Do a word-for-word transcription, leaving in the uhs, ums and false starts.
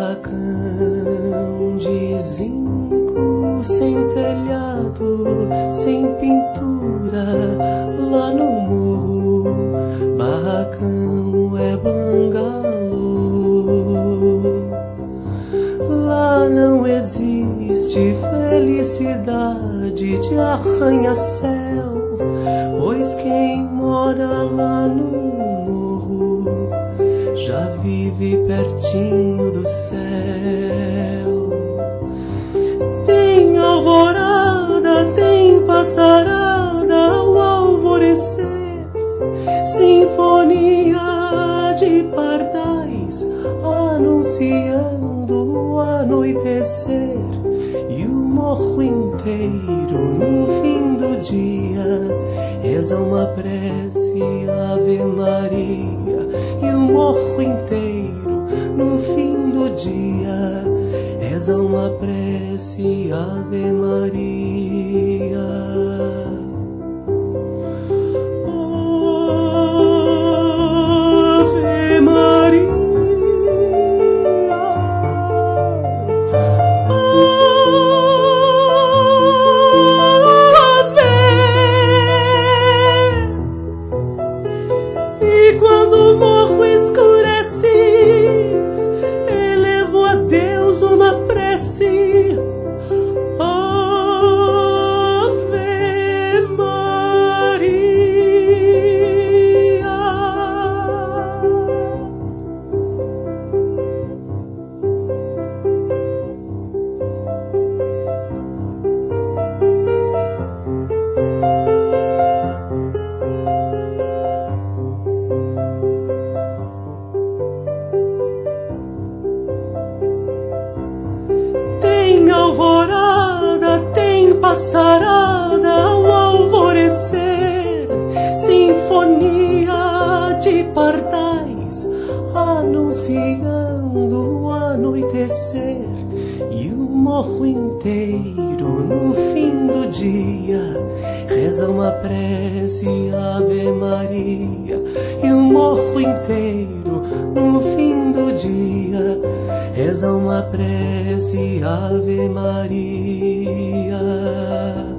barracão de zinco, sem telhado, sem pintura, lá no morro. Barracão é bangalô. Lá não existe felicidade de arranha-céu, pois quem mora lá no morro já vive pertinho do céu. Tem alvorada, tem passarada ao alvorecer, sinfonia de pardais anunciando o anoitecer, e o morro inteiro no fim do dia reza uma prece Ave Maria. E o morro inteiro no fim do dia reza uma prece Ave Maria. Ave Maria. E quando o morro escurece, elevo a Deus uma prece. Ave Maria. Tem alvorada, tem passarada ao alvorecer, sinfonia de pardais anunciando o anoitecer, e o morro inteiro no fim do dia reza uma prece Ave Maria. E o morro inteiro no fim do dia reza uma prece Ave Maria.